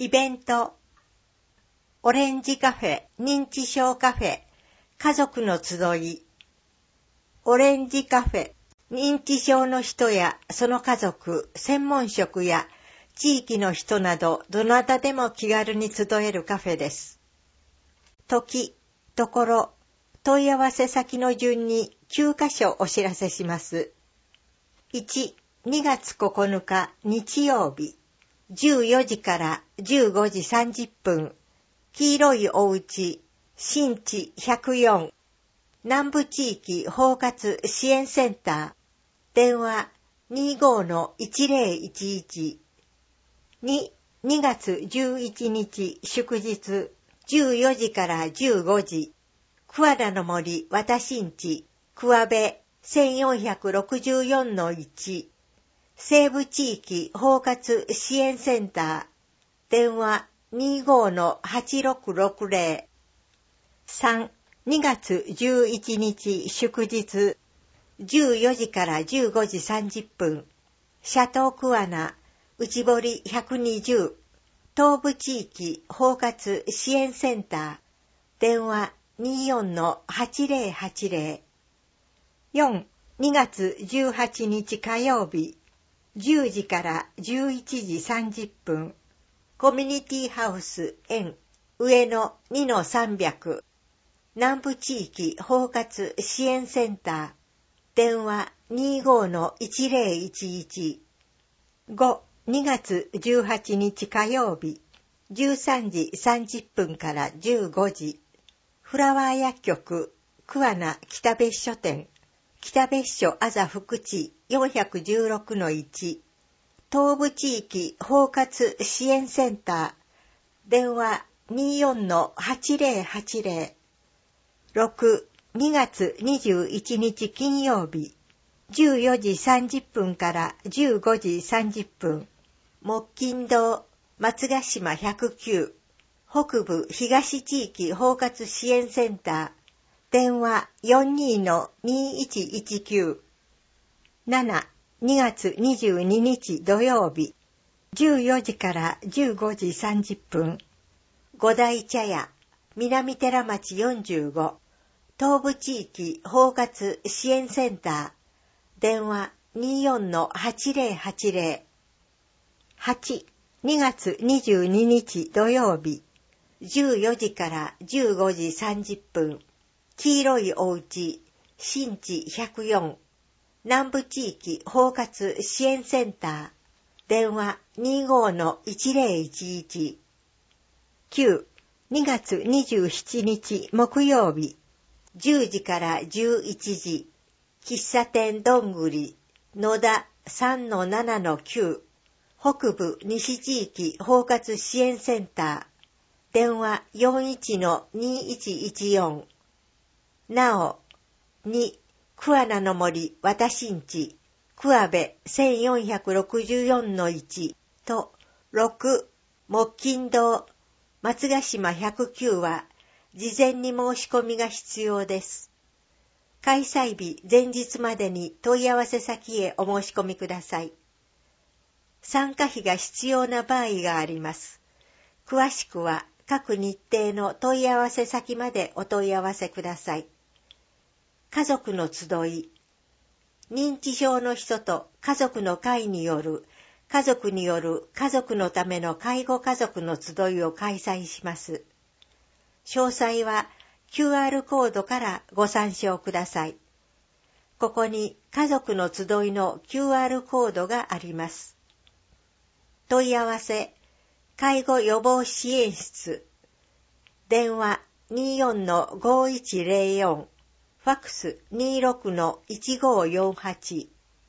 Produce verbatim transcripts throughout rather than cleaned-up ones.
イベント、オレンジカフェ認知症カフェ家族の集い。オレンジカフェ認知症の人やその家族、専門職や地域の人などどなたでも気軽に集えるカフェです。時、ところ、問い合わせ先の順にきゅうかしょお知らせします。いち、にがつここのか日曜日、じゅうよじからじゅうごじさんじゅっぷん、黄色いおうち、新地ひゃくよん、南部地域包括支援センター、電話 にじゅうごのいちぜろいちいち。に、にがつじゅういちにち祝日、じゅうよじからじゅうごじ、桑名の森和新地、桑部せんよんひゃくろくじゅうよんのいち、西部地域包括支援センター、電話 にじゅうごのはちろくろくぜろ。さん、にがつじゅういちにち祝日、じゅうよじからじゅうごじさんじゅっぷん、シャトー桑名、内堀ひゃくにじゅう、東部地域包括支援センター、電話 にじゅうよんのはちぜろはちぜろ。よん、にがつじゅうはちにち火曜日、じゅうじからじゅういちじさんじゅっぷん、コミュニティハウス園上野 にのさんびゃく、南部地域包括支援センター、電話 にじゅうごのいちぜろいちいち。ご、にがつじゅうはちにち火曜日、じゅうさんじさんじゅっぷんからじゅうごじ、フラワー薬局桑名北別所店、北別所あざ福地よんひゃくじゅうろくのいち、東部地域包括支援センター、電話 にじゅうよんのはちぜろはちぜろ。ろく、にがつにじゅういちにち金曜日、じゅうよじさんじゅっぷんからじゅうごじさんじゅっぷん、木金堂松ヶ島ひゃくきゅう、北部東地域包括支援センター、電話 よんじゅうにのにいちいちきゅう。なな、にがつにじゅうににち土曜日、じゅうよじからじゅうごじさんじゅっぷん、五大茶屋南寺町よんじゅうご、東部地域包括支援センター、電話 にじゅうよんのはちぜろはちぜろ。はち、にがつにじゅうににち土曜日、じゅうよじからじゅうごじさんじゅっぷん、黄色いおうち、新地ひゃくよん、南部地域包括支援センター、電話 にじゅうごのいちぜろいちいち。きゅう、にがつにじゅうしちにち木曜日、じゅうじからじゅういちじ、喫茶店どんぐり野田 さんのななのきゅう、北部西地域包括支援センター、電話 よんじゅういちのにいちいちよん。なお、に、桑名の森和新地、桑部せんよんひゃくろくじゅうよんのいちと、ろく、木金堂松ヶ島ひゃくきゅうは、事前に申し込みが必要です。開催日前日までに問い合わせ先へお申し込みください。参加費が必要な場合があります。詳しくは各日程の問い合わせ先までお問い合わせください。家族の集い。認知症の人と家族の会による家族による家族のための介護家族の集いを開催します。詳細は キューアール コードからご参照ください。ここに家族の集いの キューアール コードがあります。問い合わせ、介護予防支援室、電話 にじゅうよんのごいちぜろよん、ファックス にじゅうろくのいちごよんはち。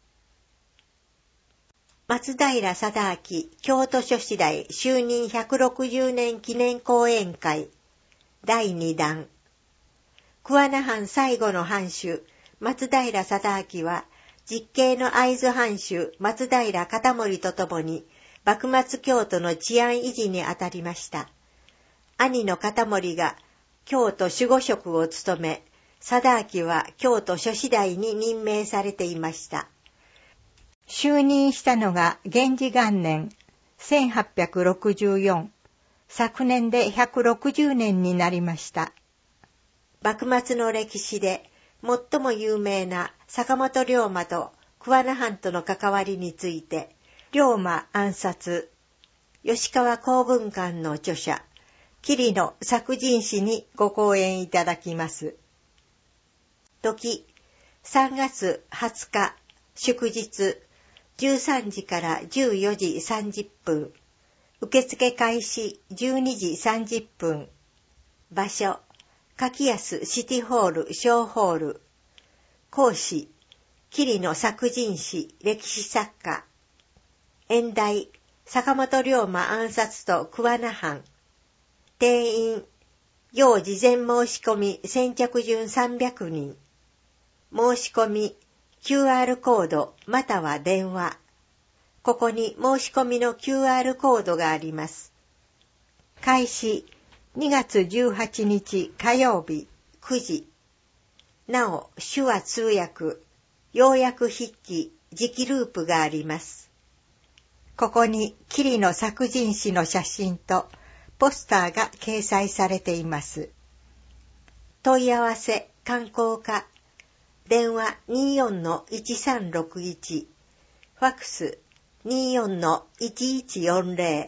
松平定明京都書士大就任ひゃくろくじゅうねん記念講演会だいにだん。桑名藩最後の藩主松平定明は実刑の会津藩主松平片盛とともに幕末京都の治安維持にあたりました。兄の片盛が京都守護職を務め、定明は京都書士大に任命されていました。就任したのが元治元年せんはっぴゃくろくじゅうよん、 昨年でひゃくろくじゅうねんになりました。幕末の歴史で最も有名な坂本龍馬と桑名藩との関わりについて、龍馬暗殺、吉川公文館の著者、桐野作人氏にご講演いただきます。時、さんがつはつか、祝日、じゅうさんじからじゅうよじさんじゅっぷん。受付開始じゅうにじさんじゅっぷん。場所、柿安シティホール小ホール。講師、桐野作人氏歴史作家。演題、坂本龍馬暗殺と桑名藩。定員、要事前申し込み先着順さんびゃくにん。申し込み、キューアール コードまたは電話。ここに申し込みの キューアール コードがあります。開始、にがつじゅうはちにち火曜日くじ。なお、手話通訳、要約筆記、磁気ループがあります。ここに桐野作人氏の写真とポスターが掲載されています。問い合わせ、観光課、電話 にじゅうよんのいちさんろくいち、ファックス にじゅうよんのいちいちよんぜ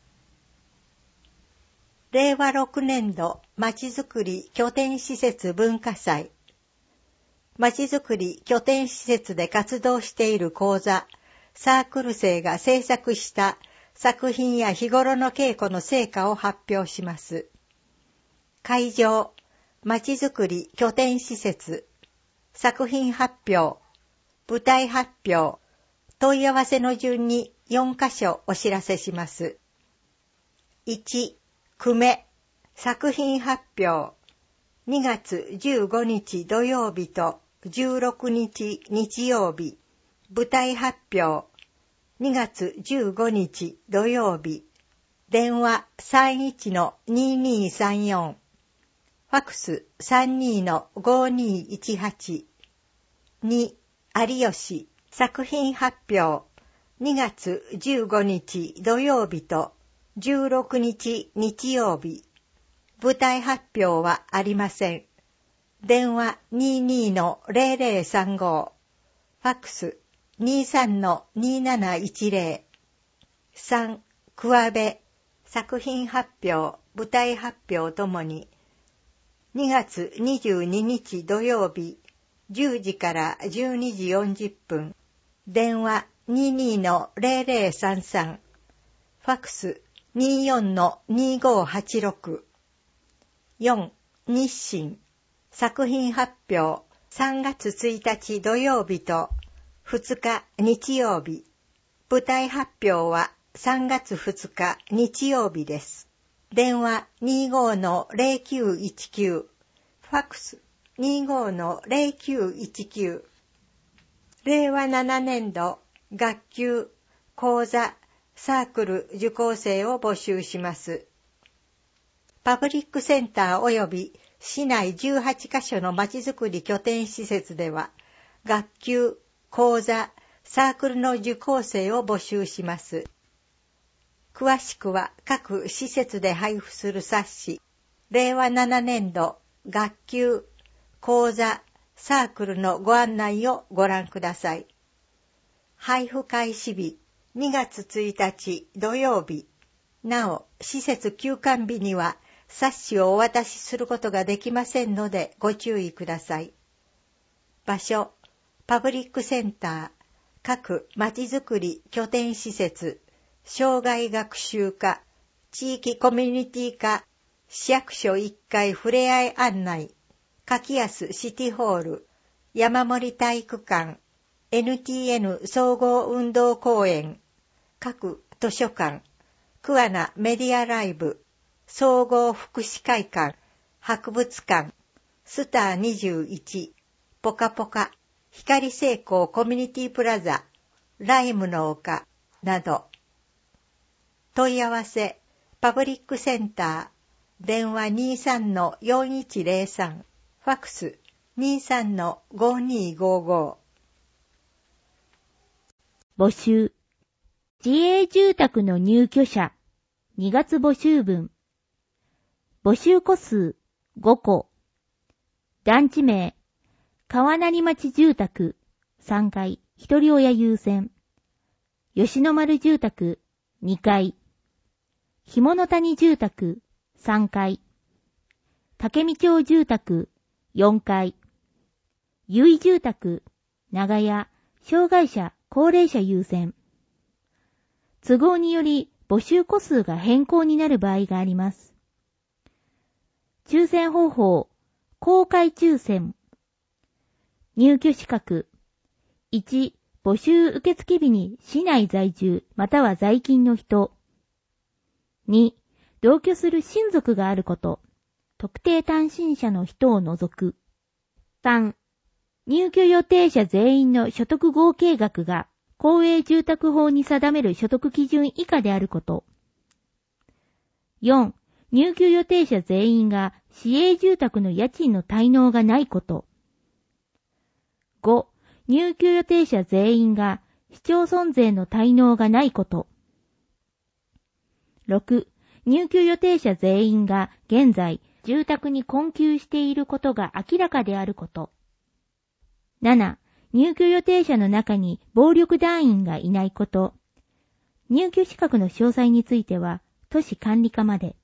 ろ。れいわろくねんどまちづくり拠点施設文化祭。まちづくり拠点施設で活動している講座、サークル生が制作した作品や日頃の稽古の成果を発表します。会場、まちづくり拠点施設、作品発表、舞台発表、問い合わせの順によんかしょお知らせします。いち、久米、作品発表、にがつじゅうごにち土曜日とじゅうろくにち日曜日、舞台発表、にがつじゅうごにち土曜日、電話 さんいちのににさんよん、ファックス さんにのごにいちはち。に、有吉、作品発表、にがつじゅうごにち土曜日とじゅうろくにち日曜日、舞台発表はありません。電話 ににのぜろぜろさんご、ファックス にさんのになないちぜろ。さん、桑部、作品発表、舞台発表ともに、にがつにじゅうににち土曜日、じゅうじからじゅうにじよんじゅっぷん、電話 ににのぜろぜろさんさん、ファックス にじゅうよんのにごはちろく。よん、日清、作品発表、さんがつついたち土曜日とふつか日曜日、舞台発表はさんがつふつか日曜日です。電話 にじゅうごのぜろきゅういちきゅう、ファックス にじゅうごのぜろきゅういちきゅう。れいわななねんど学級、講座、サークル受講生を募集します。パブリックセンター及び市内じゅうはちかしょのまちづくり拠点施設では、学級、講座、サークルの受講生を募集します。詳しくは各施設で配布する冊子、れいわななねんど学級、講座、サークルのご案内をご覧ください。配布開始日、にがつついたち土曜日。なお、施設休館日には冊子をお渡しすることができませんのでご注意ください。場所、パブリックセンター、各まちづくり拠点施設、障害学習課、地域コミュニティ課、市役所いっかいふれあい案内、柿安シティホール、山森体育館、エヌティーエヌ 総合運動公園、各図書館、桑名メディアライブ、総合福祉会館、博物館、スターにじゅういち、ポカポカ、光成功コミュニティプラザ、ライムの丘など。問い合わせ、パブリックセンター、電話 にじゅうさんのよんいちぜろさん、ファックス にじゅうさんのごにごご。 募集。自営住宅の入居者、 にがつ募集分。募集戸数ごこ。団地名、川成町住宅さんがい、一人親優先。吉野丸住宅にかい。ひもの谷住宅さんがい。竹見町住宅よんかい。由井住宅、長屋、障害者、高齢者優先。都合により募集戸数が変更になる場合があります。抽選方法、公開抽選。入居資格。いち、募集受付日に市内在住または在勤の人。に、同居する親族があること。特定単身者の人を除く。さん、入居予定者全員の所得合計額が公営住宅法に定める所得基準以下であること。よん、入居予定者全員が市営住宅の家賃の滞納がないこと。ご、入居予定者全員が市町村税の滞納がないこと。ろく、入居予定者全員が現在住宅に困窮していることが明らかであること。なな、入居予定者の中に暴力団員がいないこと。入居資格の詳細については都市管理課まで。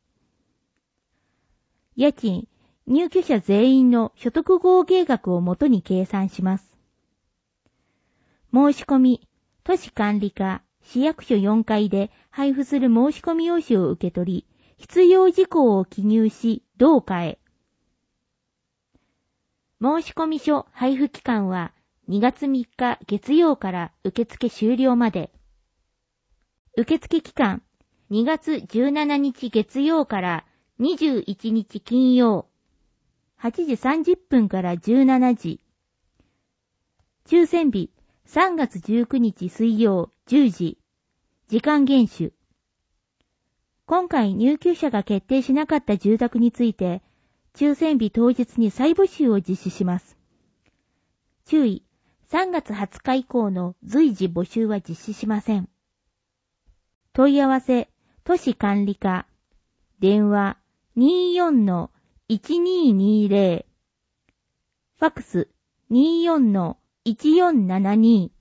家賃、入居者全員の所得合計額をもとに計算します。申し込み、都市管理課、市役所よんかいで配布する申し込み用紙を受け取り、必要事項を記入し、同課へ。申込書配布期間はにがつみっか月曜から受付終了まで。受付期間にがつじゅうしちにち月曜からにじゅういちにち金曜。はちじさんじゅっぷんからじゅうしちじ。抽選日さんがつじゅうくにち水曜じゅうじ。時間厳守。今回入居者が決定しなかった住宅について、抽選日当日に再募集を実施します。注意、さんがつはつか以降の随時募集は実施しません。問い合わせ、都市管理課、電話 にじゅうよんのいちにーにーぜろ、ファックス にじゅうよんのいちよんななに